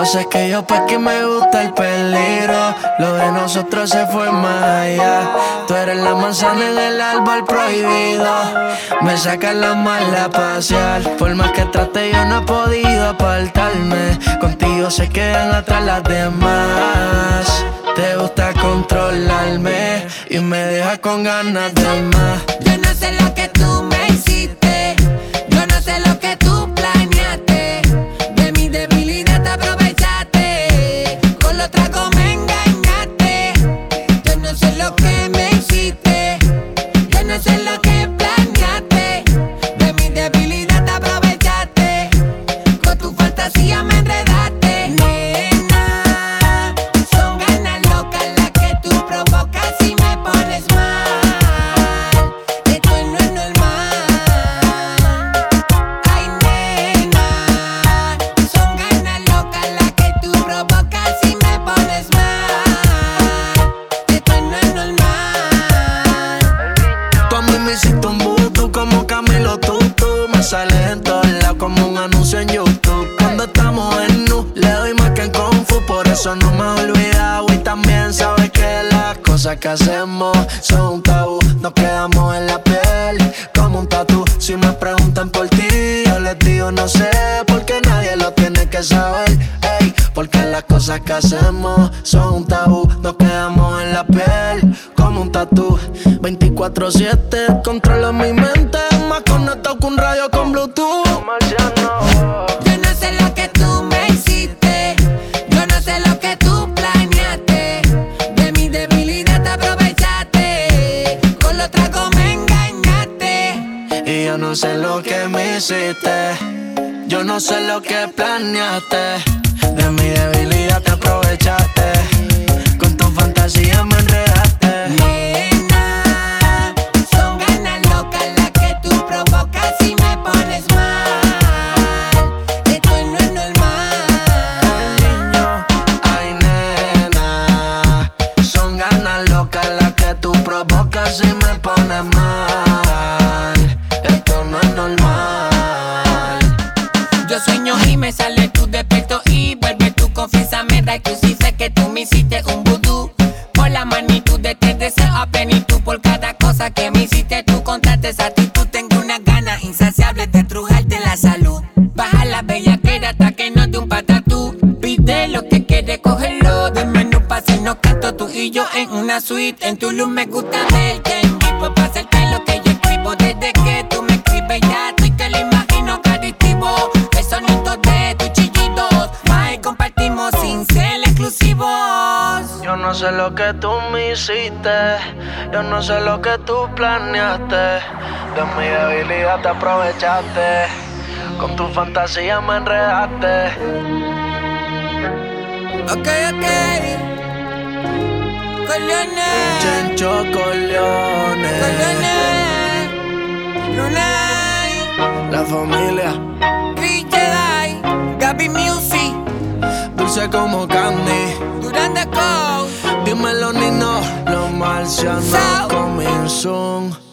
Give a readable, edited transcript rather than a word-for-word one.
Cosas que yo pa' que me gusta el peligro. Lo de nosotros se fue más allá. Tú eres la manzana en el árbol prohibido. Me sacas la mala a pasear. Por más que trate yo no he podido apartarme. Contigo se quedan atrás las demás. Te gusta controlarme y me deja con ganas de más. Yo no sé lo que tú me hiciste. Yo no sé lo que tú planeaste. De mi debilidad te aprovechaste. Con los tragos me engañaste. Yo no sé lo que me hiciste. Yo no sé lo que planeaste. De mi debilidad te aprovechaste. Con tu fantasía me enredaste. Nena, son ganas locas las que tú provocas y me pones mal. Esto no es normal. Ay, nena, son ganas locas las que tú provocas y me pones mal. Esto no es normal. Tú a mí me hiciste un vudú como Camilo Tutu. Me sales en todos lados como un anuncio en YouTube. Cuando estamos en nu, le doy más que en Kung Fu. Por eso no me he olvidado y también sabes que las cosas que hacemos son un tabú. Nos quedamos en la piel como un tatú. Si me preguntan por ti, yo les digo no sé, porque nadie lo tiene que saber. Ey, porque las cosas que hacemos son un tabú. Nos quedamos en la piel como un tatú. 24/7 controlo mi mente, más conectado que un radio con Bluetooth. Yo no sé lo que tú me hiciste. Yo no sé lo que tú planeaste. De mi debilidad te aprovechaste. Con los tragos me engañaste. Y yo no sé lo que me hiciste. Yo no sé lo que planeaste. De mi debilidad te aprovechaste. Con tu fantasía me enredaste. Nena, son ganas locas las que tú provocas y me pones mal. Esto no es normal. Niño, ay nena, son ganas locas las que tú provocas y me pones mal. Esto no es normal. Yo sueño y me sale tu defecto y vuelve tu confianza me da y tú sí sé que tú me hiciste un vudú. Por la magnitud de este deseo a plenitud, por cada cosa que me hiciste tú contaste esa actitud. Tengo una gana insaciable de trujarte la salud. Baja la bellaquera hasta que no de un patatú. Pide lo que quieres, cógelo del menú pa' si no canto tú y yo en una suite. En tu luz me gusta verte en vivo pa' hacerte lo que yo escribo. Desde que tú me escribes ya estoy que lo imagino adictivo. El sonido de tus chillidos, más compartimos sin ser exclusivos. Yo no sé lo que tú me hiciste. Yo no sé lo que tú planeaste. De mi debilidad te aprovechaste. Con tu fantasía me enredaste. Ok. Corleone. Chencho Corleone. Lunay. La familia. Chris Jedi. Gaby Music. Dulce como candy. Durán de Coast. Dímelo, Nino. Los marcianos So. coming soon.